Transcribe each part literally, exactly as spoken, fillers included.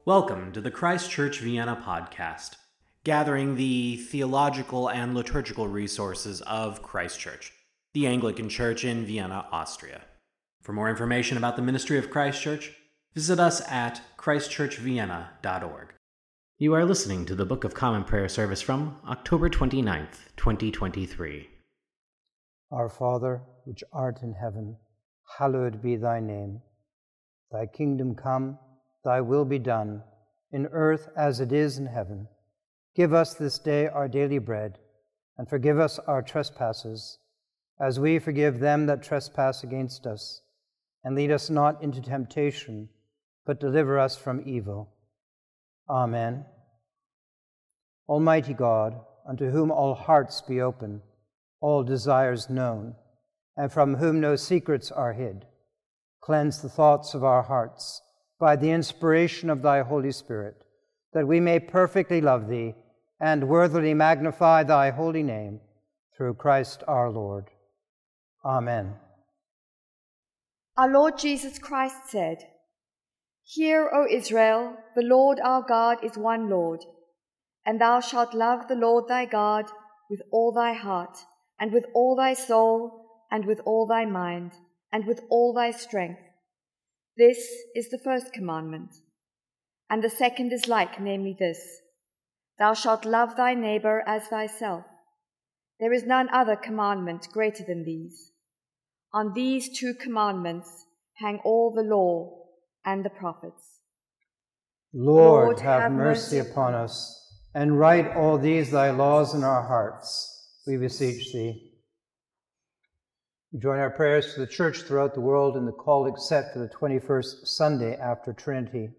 Welcome to the Christ Church Vienna podcast, gathering the theological and liturgical resources of Christ Church, the Anglican Church in Vienna, Austria. For more information about the ministry of Christ Church, visit us at christ church vienna dot org. You are listening to the Book of Common Prayer service from October twenty-ninth, twenty twenty-three. Our Father, which art in heaven, hallowed be thy name. Thy kingdom come, thy will be done, in earth as it is in heaven. Give us this day our daily bread, and forgive us our trespasses, as we forgive them that trespass against us. And lead us not into temptation, but deliver us from evil. Amen. Almighty God, unto whom all hearts be open, all desires known, and from whom no secrets are hid, cleanse the thoughts of our hearts by the inspiration of thy Holy Spirit, that we may perfectly love thee and worthily magnify thy holy name, through Christ our Lord. Amen. Our Lord Jesus Christ said, "Hear, O Israel, the Lord our God is one Lord, and thou shalt love the Lord thy God with all thy heart, and with all thy soul, and with all thy mind, and with all thy strength. This is the first commandment. And the second is like, namely this: Thou shalt love thy neighbor as thyself. There is none other commandment greater than these. On these two commandments hang all the law and the prophets." Lord, Lord, have, have mercy mercy upon us, and write all these thy laws in our hearts, we beseech thee. We join our prayers to the Church throughout the world in the collect set for the twenty-first Sunday after Trinity.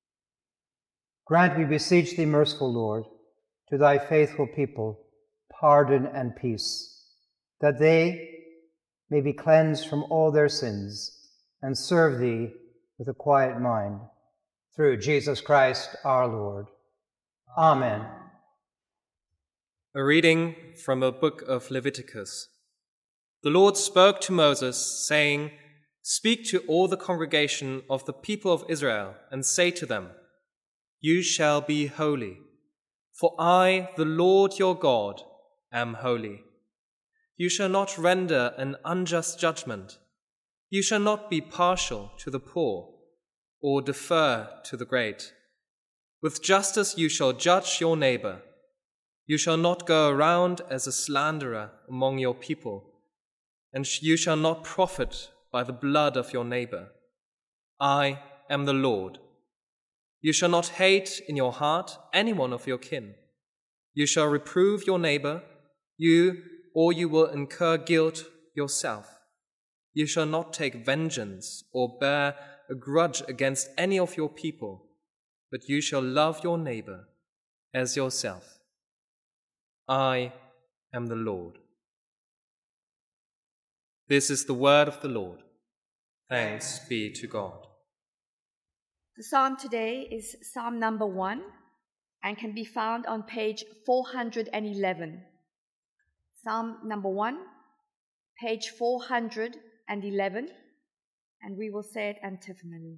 Grant, we beseech thee, merciful Lord, to thy faithful people pardon and peace, that they may be cleansed from all their sins and serve thee with a quiet mind. Through Jesus Christ our Lord. Amen. A reading from the book of Leviticus. The Lord spoke to Moses, saying, "Speak to all the congregation of the people of Israel, and say to them, You shall be holy, for I, the Lord your God, am holy. You shall not render an unjust judgment. You shall not be partial to the poor, or defer to the great. With justice you shall judge your neighbor. You shall not go around as a slanderer among your people, and you shall not profit by the blood of your neighbor. I am the Lord. You shall not hate in your heart any one of your kin. You shall reprove your neighbor, you or you will incur guilt yourself. You shall not take vengeance or bear a grudge against any of your people, but you shall love your neighbor as yourself. I am the Lord." This is the word of the Lord. Thanks be to God. The psalm today is Psalm number one and can be found on page four hundred eleven. Psalm number one, page four hundred eleven, and we will say it antiphonally.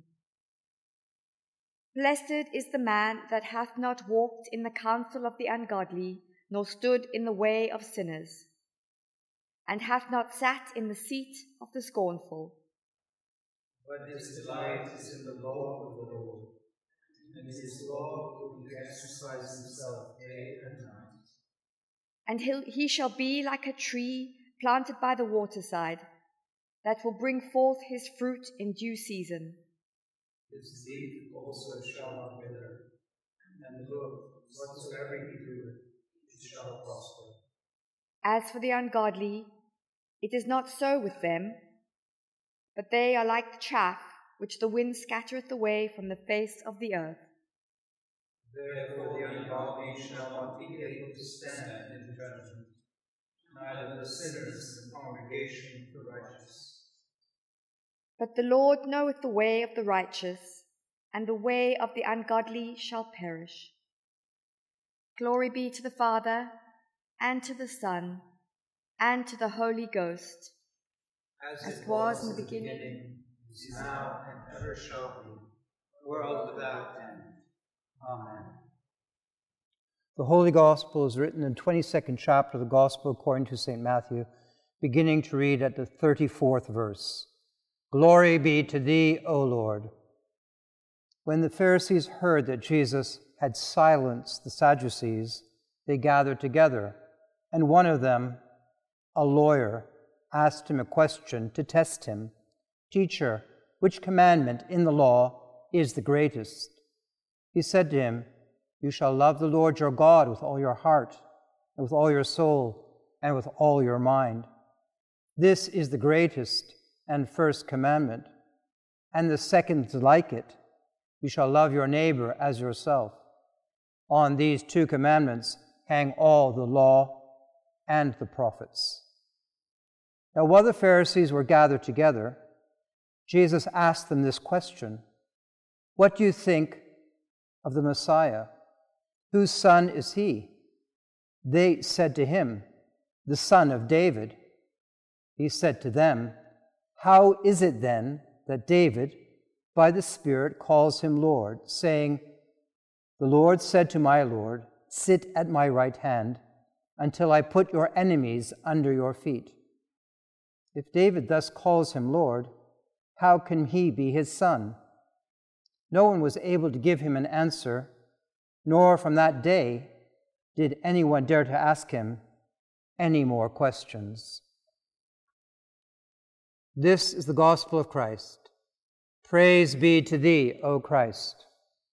"Blessed is the man that hath not walked in the counsel of the ungodly, nor stood in the way of sinners, and hath not sat in the seat of the scornful. But his delight is in the law of the Lord, and his law will he exercise himself day and night. And he'll, he shall be like a tree planted by the waterside, that will bring forth his fruit in due season. His leaf also shall not wither, and look, whatsoever he doeth, it shall prosper. As for the ungodly, it is not so with them, but they are like the chaff which the wind scattereth away from the face of the earth. Therefore the ungodly shall not be able to stand in judgment, neither the sinners in the congregation of the righteous. But the Lord knoweth the way of the righteous, and the way of the ungodly shall perish. Glory be to the Father, and to the Son, and to the Holy Ghost, As, as it was was in the beginning, is now, and ever shall be, world without end. Amen. The Holy Gospel is written in the twenty-second chapter of the Gospel according to Saint Matthew, beginning to read at the thirty-fourth verse. Glory be to thee, O Lord. When the Pharisees heard that Jesus had silenced the Sadducees, they gathered together, and one of them, a lawyer, asked him a question to test him. Teacher, which commandment in the law is the greatest? He said to him, You shall love the Lord your God with all your heart, and with all your soul, and with all your mind. This is the greatest and first commandment. And the second is like it. You shall love your neighbor as yourself. On these two commandments hang all the law and the prophets. Now, while the Pharisees were gathered together, Jesus asked them this question: What do you think of the Messiah? Whose son is he? They said to him, The son of David. He said to them, How is it then that David, by the Spirit, calls him Lord, saying, The Lord said to my Lord, Sit at my right hand, until I put your enemies under your feet. If David thus calls him Lord, how can he be his son? No one was able to give him an answer, nor from that day did anyone dare to ask him any more questions. This is the gospel of Christ. Praise be to thee, O Christ.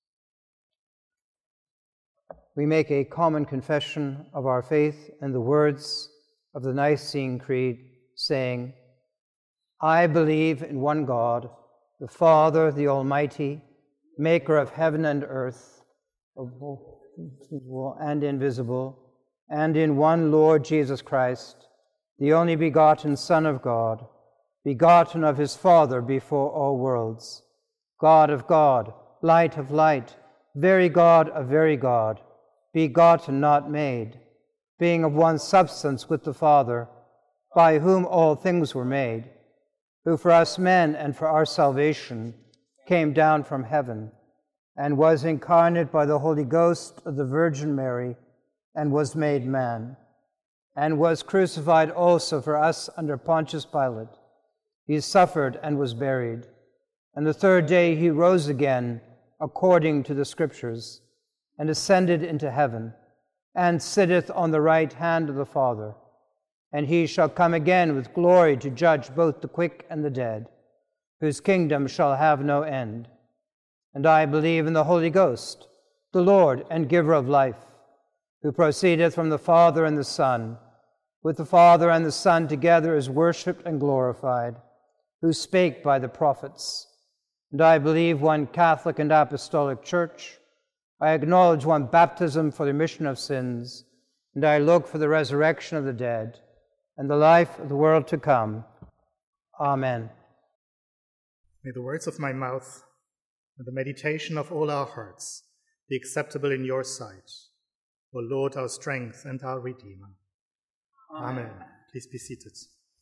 We make a common confession of our faith in the words of the Nicene Creed, saying, I believe in one God, the Father, the Almighty, maker of heaven and earth, of visible and invisible, and in one Lord Jesus Christ, the only begotten Son of God, begotten of his Father before all worlds, God of God, light of light, very God of very God, begotten, not made, being of one substance with the Father, by whom all things were made, who for us men and for our salvation came down from heaven, and was incarnate by the Holy Ghost of the Virgin Mary, and was made man, and was crucified also for us under Pontius Pilate. He suffered and was buried, and the third day he rose again, according to the Scriptures, and ascended into heaven, and sitteth on the right hand of the Father. And he shall come again with glory to judge both the quick and the dead, whose kingdom shall have no end. And I believe in the Holy Ghost, the Lord and giver of life, who proceedeth from the Father and the Son, with the Father and the Son together is worshipped and glorified, who spake by the prophets. And I believe one Catholic and Apostolic Church. I acknowledge one baptism for the remission of sins, and I look for the resurrection of the dead and the life of the world to come. Amen. May the words of my mouth and the meditation of all our hearts be acceptable in your sight, O Lord, our strength and our Redeemer. Amen. Amen. Please be seated.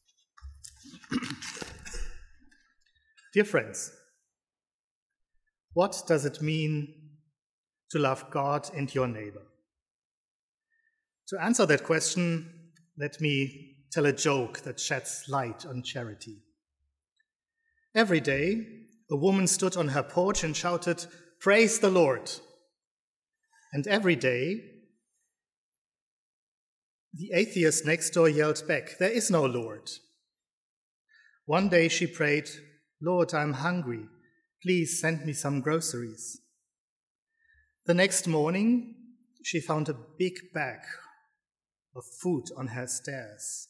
Dear friends, what does it mean to love God and your neighbor? To answer that question, let me tell a joke that sheds light on charity. Every day, a woman stood on her porch and shouted, "Praise the Lord." And every day, the atheist next door yelled back, "There is no Lord." One day she prayed, "Lord, I'm hungry. Please send me some groceries." The next morning, she found a big bag of food on her stairs.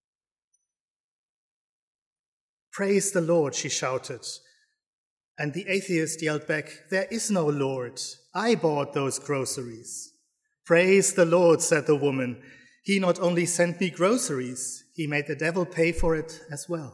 "Praise the Lord," she shouted. And the atheist yelled back, "There is no Lord. I bought those groceries." "Praise the Lord," said the woman. "He not only sent me groceries, he made the devil pay for it as well."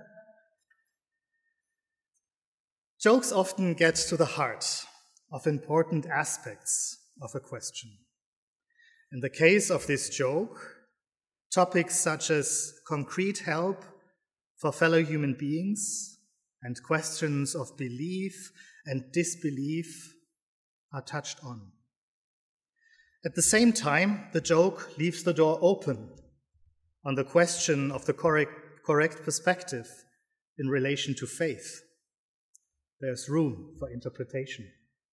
Jokes often get to the heart of important aspects of a question. In the case of this joke, topics such as concrete help for fellow human beings and questions of belief and disbelief are touched on. At the same time, the joke leaves the door open on the question of the correct, correct perspective in relation to faith. There's room for interpretation.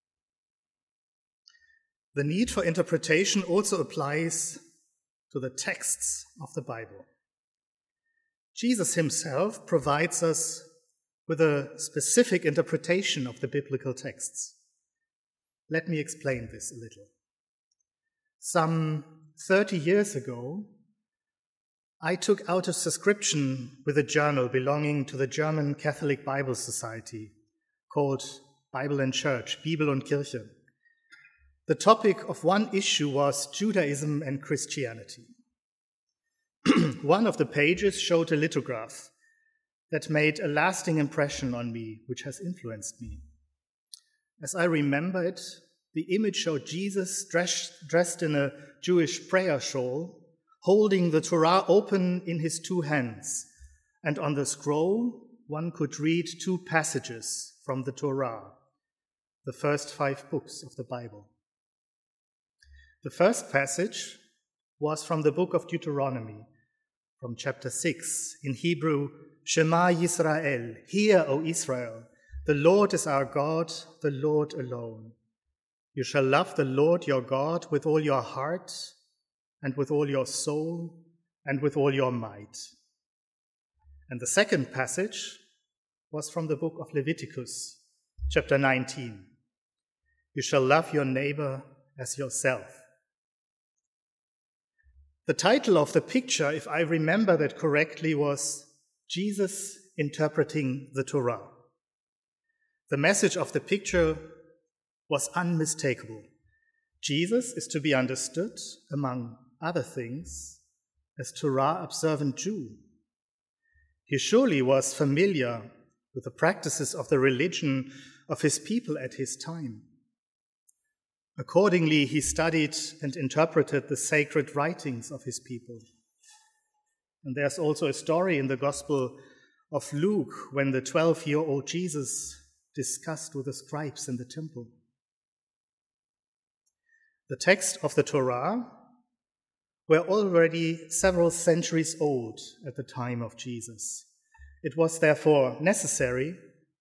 The need for interpretation also applies to the texts of the Bible. Jesus himself provides us with a specific interpretation of the biblical texts. Let me explain this a little. Some thirty years ago, I took out a subscription with a journal belonging to the German Catholic Bible Society called Bible and Church, Bibel und Kirche. The topic of one issue was Judaism and Christianity. One of the pages showed a lithograph that made a lasting impression on me, which has influenced me. As I remember it, the image showed Jesus dressed, dressed in a Jewish prayer shawl, holding the Torah open in his two hands, and on the scroll one could read two passages from the Torah, the first five books of the Bible. The first passage was from the book of Deuteronomy, from chapter six, in Hebrew, Shema Yisrael, hear, O Israel, the Lord is our God, the Lord alone. You shall love the Lord your God with all your heart, and with all your soul, and with all your might. And the second passage was from the book of Leviticus, chapter nineteen. You shall love your neighbor as yourself. The title of the picture, if I remember that correctly, was Jesus Interpreting the Torah. The message of the picture was unmistakable. Jesus is to be understood, among other things, as Torah-observant Jew. He surely was familiar with the practices of the religion of his people at his time. Accordingly, he studied and interpreted the sacred writings of his people. And there's also a story in the Gospel of Luke when the twelve-year-old Jesus discussed with the scribes in the temple. The text of the Torah were already several centuries old at the time of Jesus. It was therefore necessary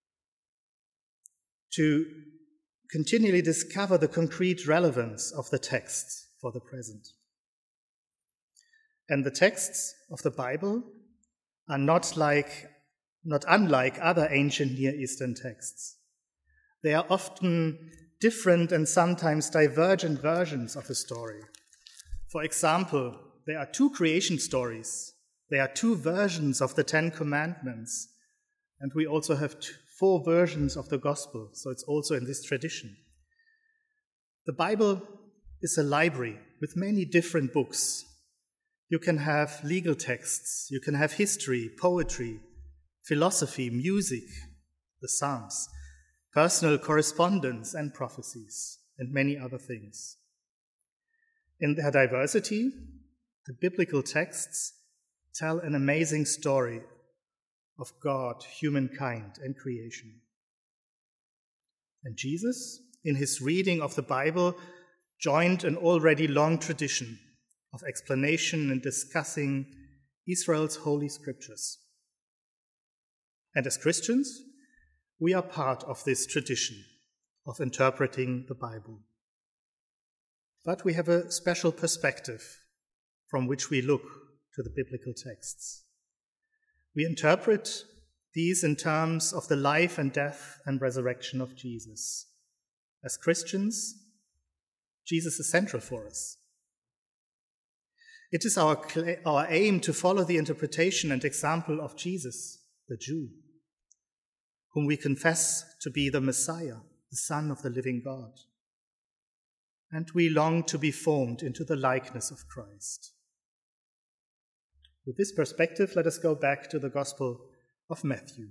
to continually discover the concrete relevance of the texts for the present. And the texts of the Bible are not like, not unlike other ancient Near Eastern texts. They are often different and sometimes divergent versions of a story. For example, there are two creation stories. There are two versions of the Ten Commandments. And we also have two, four versions of the Gospel, so it's also in this tradition. The Bible is a library with many different books. You can have legal texts, you can have history, poetry, philosophy, music, the Psalms, personal correspondence and prophecies, and many other things. In their diversity, the biblical texts tell an amazing story of God, humankind, and creation. And Jesus, in his reading of the Bible, joined an already long tradition of explanation and discussing Israel's holy scriptures. And as Christians, we are part of this tradition of interpreting the Bible. But we have a special perspective from which we look to the biblical texts. We interpret these in terms of the life and death and resurrection of Jesus. As Christians, Jesus is central for us. It is our, our aim to follow the interpretation and example of Jesus, the Jew, whom we confess to be the Messiah, the Son of the living God. And we long to be formed into the likeness of Christ. With this perspective, let us go back to the Gospel of Matthew.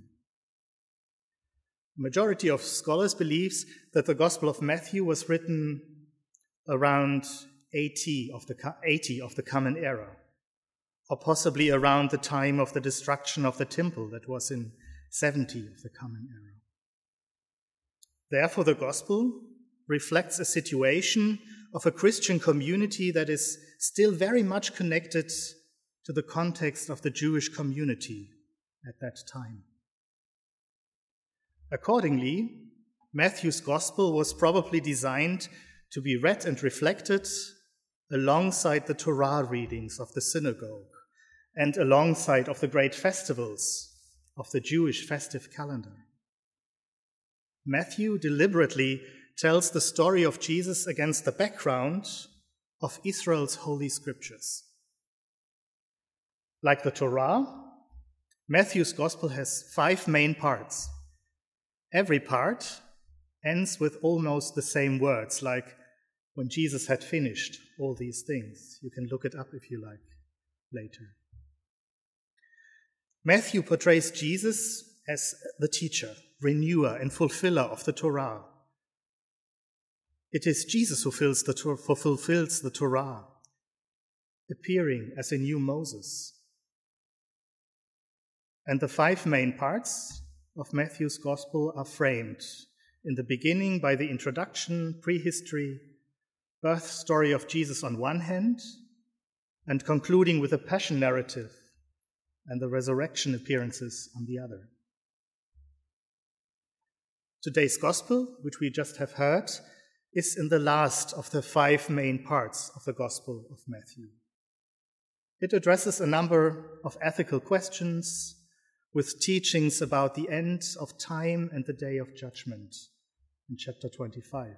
The majority of scholars believes that the Gospel of Matthew was written around eighty of the, eighty of the Common Era, or possibly around the time of the destruction of the temple that was in seventy of the Common Era. Therefore, the Gospel reflects a situation of a Christian community that is still very much connected to the context of the Jewish community at that time. Accordingly, Matthew's Gospel was probably designed to be read and reflected alongside the Torah readings of the synagogue and alongside of the great festivals of the Jewish festive calendar. Matthew deliberately tells the story of Jesus against the background of Israel's holy scriptures. Like the Torah, Matthew's Gospel has five main parts. Every part ends with almost the same words, like when Jesus had finished all these things. You can look it up if you like later. Matthew portrays Jesus as the teacher, renewer, and fulfiller of the Torah. It is Jesus who fulfills the, who fulfills the Torah, appearing as a new Moses. And the five main parts of Matthew's Gospel are framed in the beginning by the introduction, prehistory, birth story of Jesus on one hand, and concluding with a passion narrative and the resurrection appearances on the other. Today's Gospel, which we just have heard, is in the last of the five main parts of the Gospel of Matthew. It addresses a number of ethical questions with teachings about the end of time and the day of judgment in chapter twenty-five.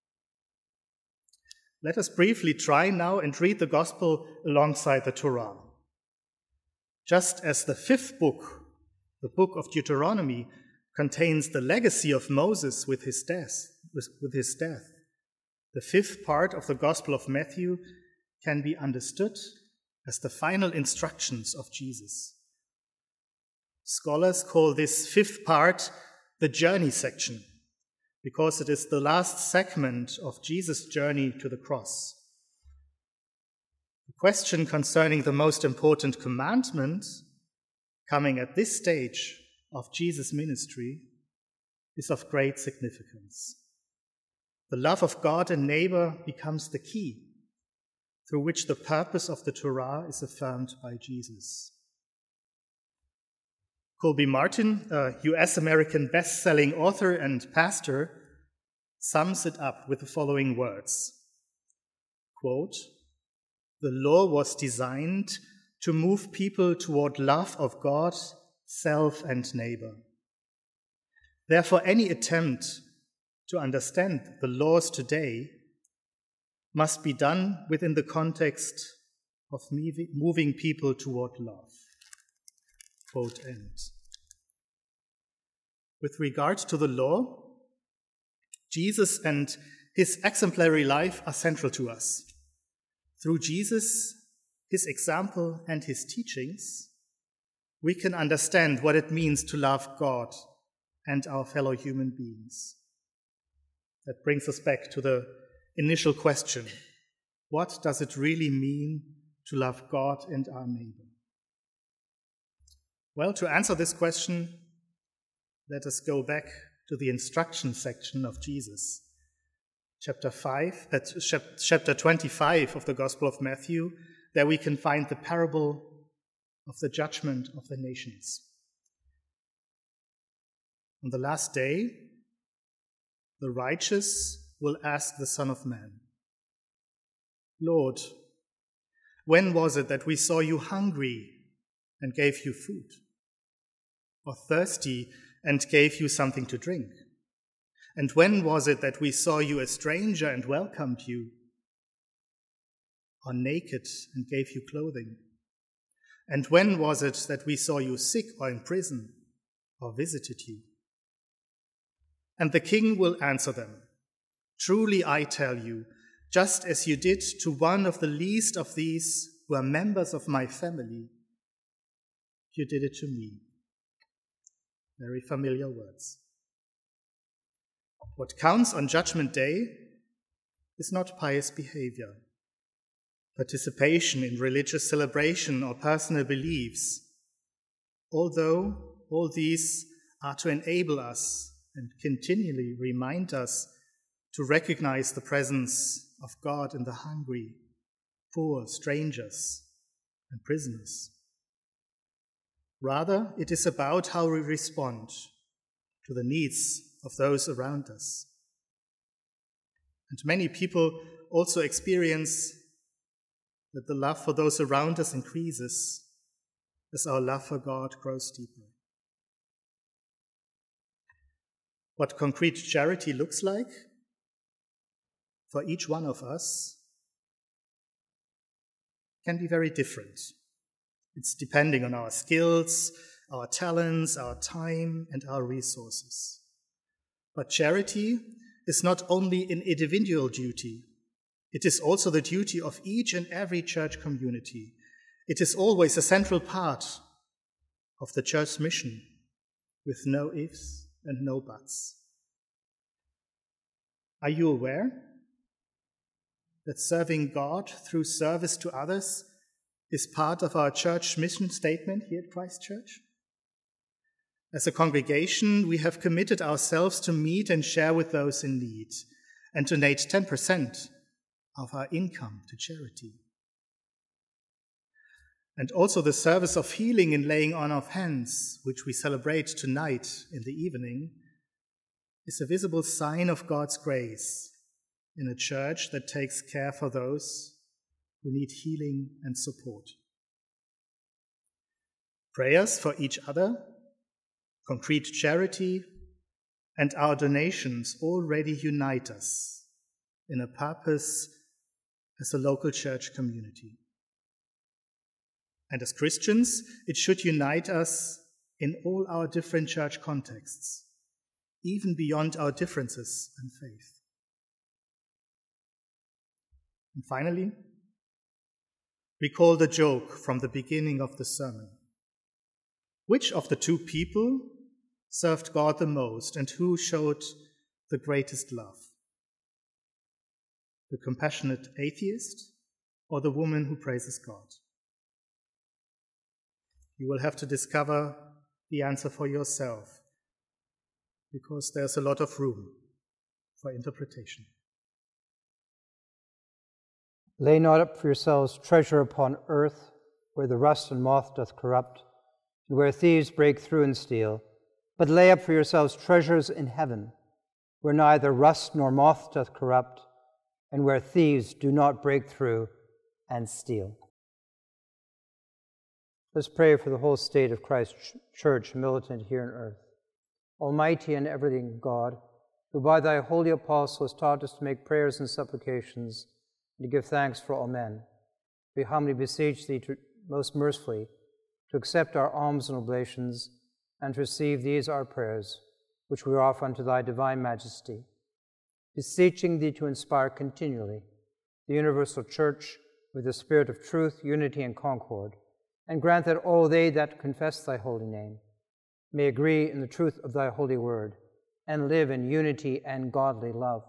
Let us briefly try now and read the Gospel alongside the Torah. Just as the fifth book, the book of Deuteronomy, contains the legacy of Moses with his death, with his death, the fifth part of the Gospel of Matthew can be understood as the final instructions of Jesus. Scholars call this fifth part the journey section, because it is the last segment of Jesus' journey to the cross. The question concerning the most important commandment, coming at this stage of Jesus' ministry, is of great significance. The love of God and neighbor becomes the key through which the purpose of the Torah is affirmed by Jesus. Colby Martin, a U S American best-selling author and pastor, sums it up with the following words. Quote, "The law was designed to move people toward love of God, self, and neighbor. Therefore, any attempt to understand the laws today must be done within the context of moving people toward love." Quote end. With regard to the law, Jesus and his exemplary life are central to us. Through Jesus, his example, and his teachings, we can understand what it means to love God and our fellow human beings. That brings us back to the initial question: what does it really mean to love God and our neighbor? Well, to answer this question, let us go back to the instruction section of Jesus. Chapter five, uh, chapter twenty-five of the Gospel of Matthew, there we can find the parable of the judgment of the nations. On the last day, the righteous will ask the Son of Man, "Lord, when was it that we saw you hungry and gave you food, or thirsty and gave you something to drink? And when was it that we saw you a stranger and welcomed you, or naked and gave you clothing? And when was it that we saw you sick or in prison or visited you?" And the king will answer them, "Truly I tell you, just as you did to one of the least of these who are members of my family, you did it to me." Very familiar words. What counts on Judgment Day is not pious behavior, participation in religious celebration, or personal beliefs, although all these are to enable us and continually remind us to recognize the presence of God in the hungry, poor, strangers, and prisoners. Rather, it is about how we respond to the needs of those around us. And many people also experience that the love for those around us increases as our love for God grows deeper. What concrete charity looks like for each one of us can be very different. It's depending on our skills, our talents, our time, and our resources. But charity is not only an individual duty, it is also the duty of each and every church community. It is always a central part of the church's mission, with no ifs and no buts. Are you aware that serving God through service to others is part of our church mission statement here at Christ Church? As a congregation, we have committed ourselves to meet and share with those in need and donate ten percent of our income to charity. And also the service of healing and laying on of hands, which we celebrate tonight in the evening, is a visible sign of God's grace in a church that takes care for those who need healing and support. Prayers for each other, concrete charity, and our donations already unite us in a purpose as a local church community. And as Christians, it should unite us in all our different church contexts, even beyond our differences and faith. And finally, recall the joke from the beginning of the sermon. Which of the two people served God the most and who showed the greatest love? The compassionate atheist or the woman who praises God? You will have to discover the answer for yourself, because there's a lot of room for interpretation. Lay not up for yourselves treasure upon earth, where the rust and moth doth corrupt, and where thieves break through and steal. But lay up for yourselves treasures in heaven, where neither rust nor moth doth corrupt, and where thieves do not break through and steal. Let's pray for the whole state of Christ's Church militant here on earth. Almighty and everything God, who by thy holy apostle hast taught us to make prayers and supplications, and to give thanks for all men, we humbly beseech thee to, most mercifully to accept our alms and oblations, and to receive these our prayers, which we offer unto thy divine majesty, beseeching thee to inspire continually the universal Church with the spirit of truth, unity, and concord, and grant that all they that confess thy holy name may agree in the truth of thy holy word, and live in unity and godly love.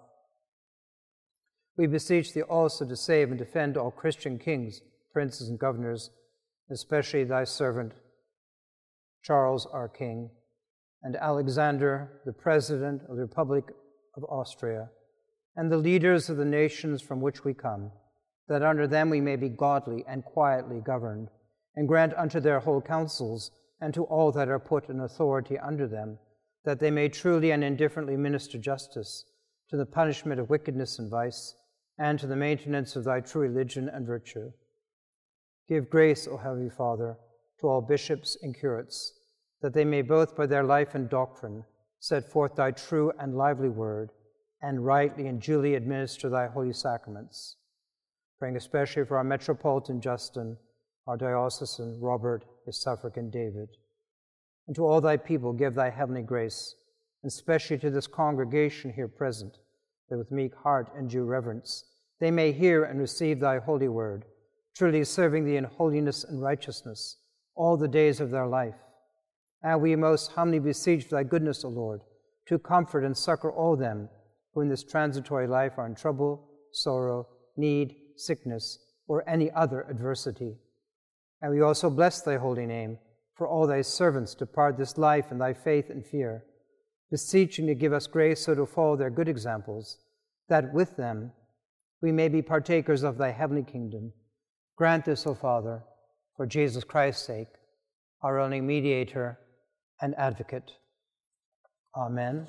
We beseech thee also to save and defend all Christian kings, princes, and governors, especially thy servant Charles, our King, and Alexander, the President of the Republic of Austria, and the leaders of the nations from which we come, that under them we may be godly and quietly governed, and grant unto their whole councils and to all that are put in authority under them, that they may truly and indifferently minister justice to the punishment of wickedness and vice, and to the maintenance of thy true religion and virtue. Give grace, O Heavenly Father, to all bishops and curates, that they may both by their life and doctrine set forth thy true and lively word, and rightly and duly administer thy holy sacraments. Praying especially for our Metropolitan Justin, our diocesan Robert, his suffragan David. And to all thy people give thy heavenly grace, and especially to this congregation here present, that with meek heart and due reverence they may hear and receive thy holy word, truly serving thee in holiness and righteousness all the days of their life. And we most humbly beseech thy goodness, O Lord, to comfort and succor all them who in this transitory life are in trouble, sorrow, need, sickness, or any other adversity. And we also bless thy holy name for all thy servants depart this life in thy faith and fear, beseeching to give us grace so to follow their good examples, that with them we may be partakers of thy heavenly kingdom. Grant this, O Father, for Jesus Christ's sake, our only mediator and advocate. Amen.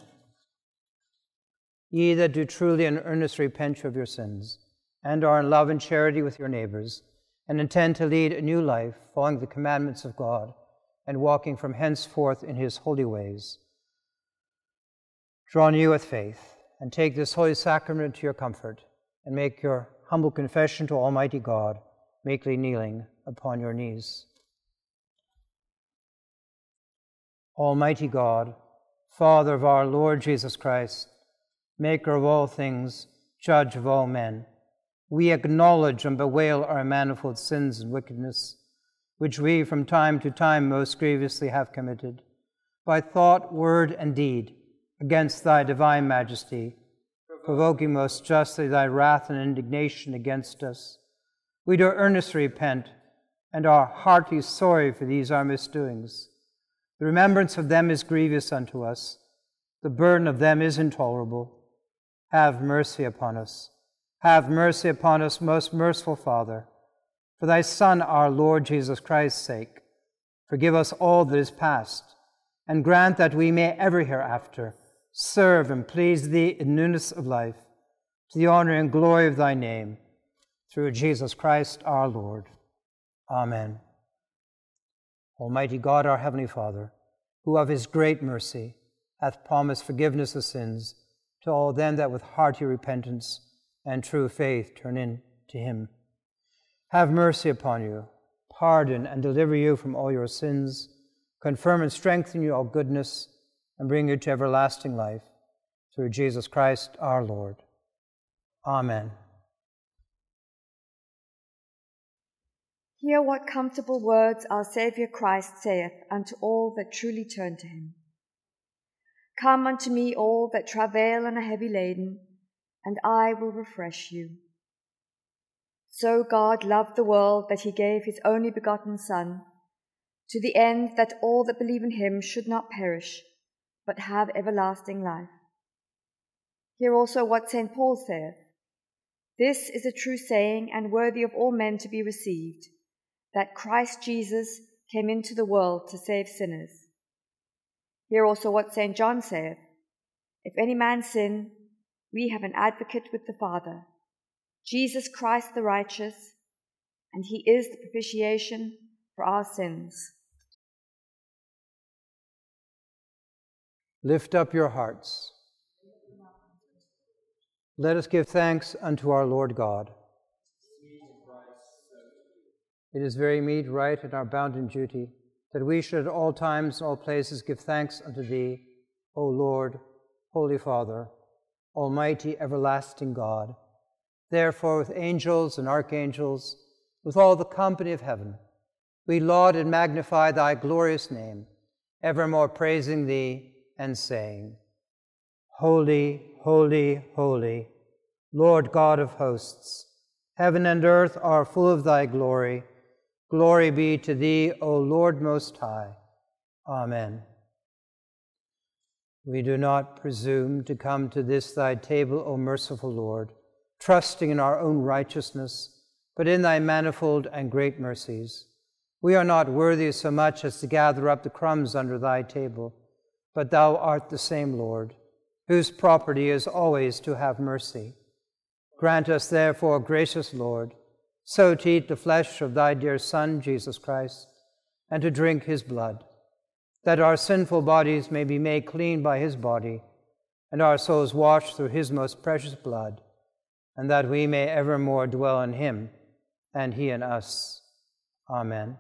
Ye that do truly and earnestly repent of your sins, and are in love and charity with your neighbors, and intend to lead a new life, following the commandments of God, and walking from henceforth in his holy ways, draw near with faith, and take this holy sacrament to your comfort, and make your humble confession to Almighty God, meekly kneeling upon your knees. Almighty God, Father of our Lord Jesus Christ, maker of all things, judge of all men, we acknowledge and bewail our manifold sins and wickedness, which we from time to time most grievously have committed, by thought, word, and deed, against thy divine majesty, provoking most justly thy wrath and indignation against us. We do earnestly repent, and are heartily sorry for these our misdoings. The remembrance of them is grievous unto us. The burden of them is intolerable. Have mercy upon us. Have mercy upon us, most merciful Father. For thy Son, our Lord Jesus Christ's sake, forgive us all that is past, and grant that we may ever hereafter serve and please thee in newness of life, to the honor and glory of thy name, through Jesus Christ our Lord. Amen. Almighty God, our heavenly Father, who of his great mercy hath promised forgiveness of sins to all them that with hearty repentance and true faith turn in to him, have mercy upon you, pardon and deliver you from all your sins, confirm and strengthen you all goodness, and bring you to everlasting life, through Jesus Christ our Lord. Amen. Hear what comfortable words our Saviour Christ saith unto all that truly turn to him. Come unto me, all that travail and are heavy laden, and I will refresh you. So God loved the world that he gave his only begotten Son, to the end that all that believe in him should not perish, but have everlasting life. Hear also what Saint Paul saith. This is a true saying, and worthy of all men to be received, that Christ Jesus came into the world to save sinners. Hear also what Saint John saith. If any man sin, we have an advocate with the Father, Jesus Christ the righteous, and he is the propitiation for our sins. Lift up your hearts. Let us give thanks unto our Lord God. It is very meet, right, and our bounden duty that we should at all times and all places give thanks unto thee, O Lord, Holy Father, Almighty, everlasting God. Therefore, with angels and archangels, with all the company of heaven, we laud and magnify thy glorious name, evermore praising thee and saying, Holy, holy, holy, Lord God of hosts, heaven and earth are full of thy glory. Glory be to thee, O Lord Most High. Amen. We do not presume to come to this thy table, O merciful Lord, trusting in our own righteousness, but in thy manifold and great mercies. We are not worthy so much as to gather up the crumbs under thy table, but thou art the same Lord, whose property is always to have mercy. Grant us therefore, gracious Lord, so to eat the flesh of thy dear Son, Jesus Christ, and to drink his blood, that our sinful bodies may be made clean by his body, and our souls washed through his most precious blood, and that we may evermore dwell in him, and he in us. Amen.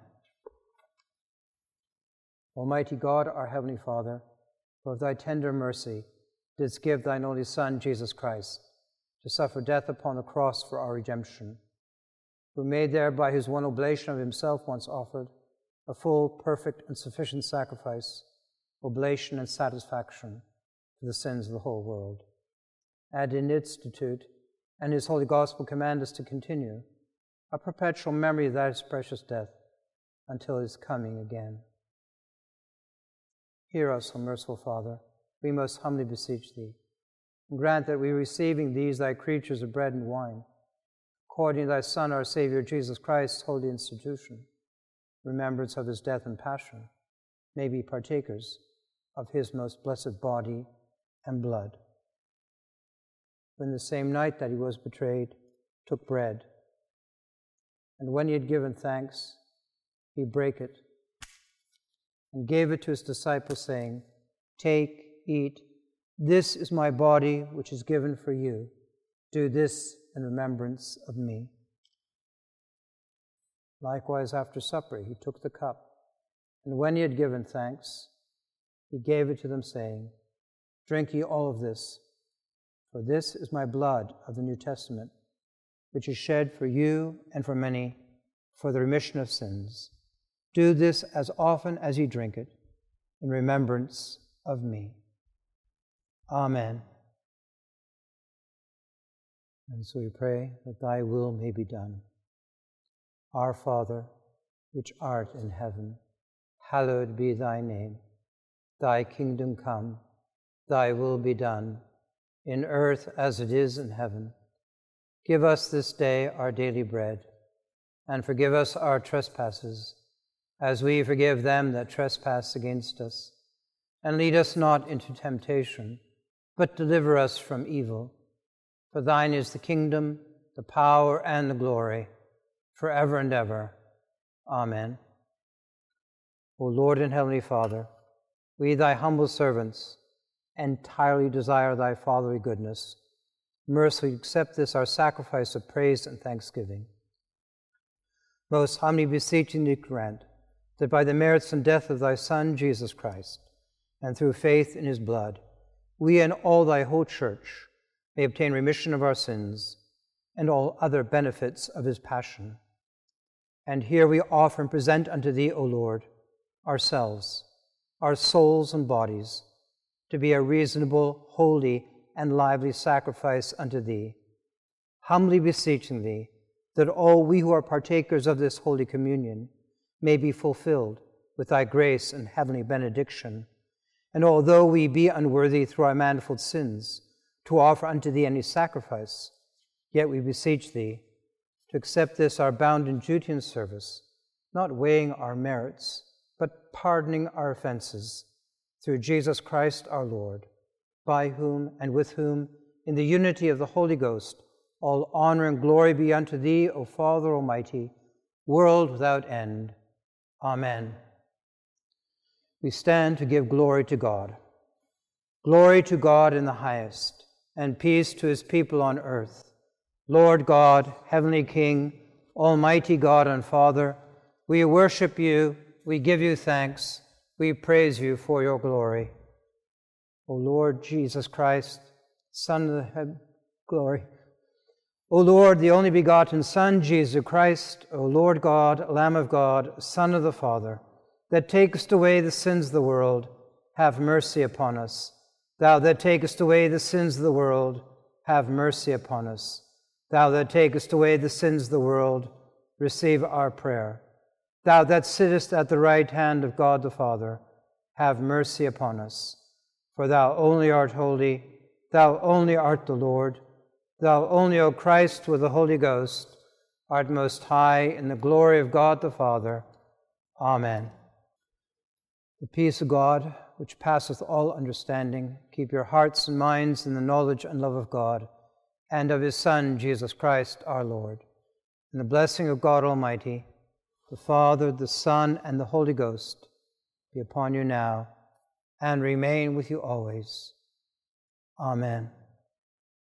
Almighty God, our heavenly Father, for of thy tender mercy didst give thine only Son, Jesus Christ, to suffer death upon the cross for our redemption, who made there by his one oblation of himself once offered a full, perfect, and sufficient sacrifice, oblation and satisfaction for the sins of the whole world. Ad in institute and his holy gospel command us to continue a perpetual memory of thy precious death until his coming again. Hear us, O merciful Father, we most humbly beseech thee. And grant that we, receiving these thy creatures of bread and wine, according to thy Son, our Savior, Jesus Christ's holy institution, remembrance of his death and passion, may be partakers of his most blessed body and blood. When the same night that he was betrayed, took bread, and when he had given thanks, he brake it, and gave it to his disciples, saying, Take, eat, this is my body, which is given for you. Do this in remembrance of me. Likewise, after supper, he took the cup, and when he had given thanks, he gave it to them, saying, Drink ye all of this, for this is my blood of the New Testament, which is shed for you and for many for the remission of sins. Do this as often as ye drink it, in remembrance of me. Amen. And so we pray that thy will may be done. Our Father, which art in heaven, hallowed be thy name. Thy kingdom come, thy will be done, in earth as it is in heaven. Give us this day our daily bread, and forgive us our trespasses, as we forgive them that trespass against us. And lead us not into temptation, but deliver us from evil. For thine is the kingdom, the power, and the glory, forever and ever. Amen. O Lord and Heavenly Father, we, thy humble servants, entirely desire thy fatherly goodness. Mercifully accept this our sacrifice of praise and thanksgiving. Most humbly beseeching thee, grant that by the merits and death of thy Son, Jesus Christ, and through faith in his blood, we and all thy whole church may obtain remission of our sins and all other benefits of his passion. And here we offer and present unto thee, O Lord, ourselves, our souls and bodies, to be a reasonable, holy, and lively sacrifice unto thee, humbly beseeching thee that all we who are partakers of this holy communion may be fulfilled with thy grace and heavenly benediction. And although we be unworthy through our manifold sins to offer unto thee any sacrifice, yet we beseech thee to accept this our bounden duty and service, not weighing our merits, but pardoning our offenses, through Jesus Christ our Lord, by whom and with whom, in the unity of the Holy Ghost, all honor and glory be unto thee, O Father Almighty, world without end. Amen. We stand to give glory to God. Glory to God in the highest, and peace to his people on earth. Lord God, heavenly King, almighty God and Father, we worship you, we give you thanks, we praise you for your glory. O Lord Jesus Christ, Son of the head, glory. O Lord, the only begotten Son, Jesus Christ, O Lord God, Lamb of God, Son of the Father, that takest away the sins of the world, have mercy upon us. Thou that takest away the sins of the world, have mercy upon us. Thou that takest away the sins of the world, receive our prayer. Thou that sittest at the right hand of God the Father, have mercy upon us. For thou only art holy, thou only art the Lord, thou only, O Christ, with the Holy Ghost, art most high in the glory of God the Father. Amen. The peace of God, which passeth all understanding, keep your hearts and minds in the knowledge and love of God, and of his Son, Jesus Christ, our Lord. And the blessing of God Almighty, the Father, the Son, and the Holy Ghost, be upon you now, and remain with you always. Amen.